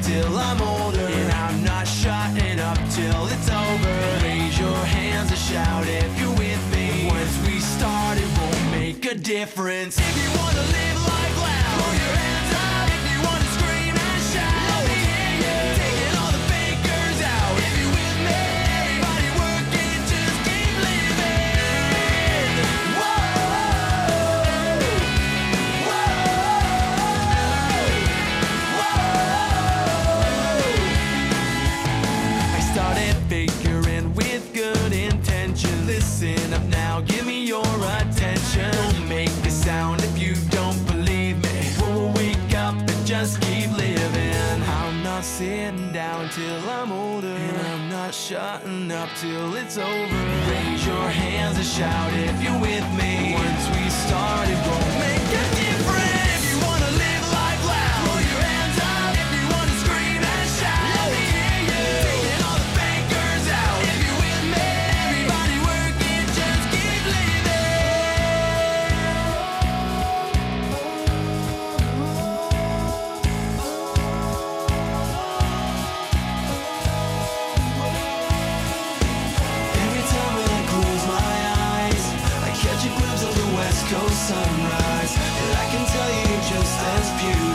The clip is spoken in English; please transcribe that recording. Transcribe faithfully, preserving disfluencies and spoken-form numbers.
till I'm older, and I'm not shutting up till it's over. Raise your hands and shout if you're with me. Once we start, it won't make a difference. If you wanna live life loud, throw your hands up. If you wanna scream and shout, let me hear you. Taking all the fakers out. If you with me, everybody working, just keep living. Whoa, whoa. I started figuring with good intention. Listen up now, give me your attention. Don't make a sound if you don't believe me. We'll wake up and just keep living. I'm not sitting down till I'm older, and I'm not shutting up till it's over. Raise your hands and shout if you're with me. Once we start, it won't make a difference. If you wanna live life loud, throw your hands up. If you wanna scream and shout, let me hear you. Taking all the fakers out. If you're with me, everybody working, just keep Every time when I close my eyes, I catch a glimpse of the West Coast sunrise, and I can tell you you're just as beautiful.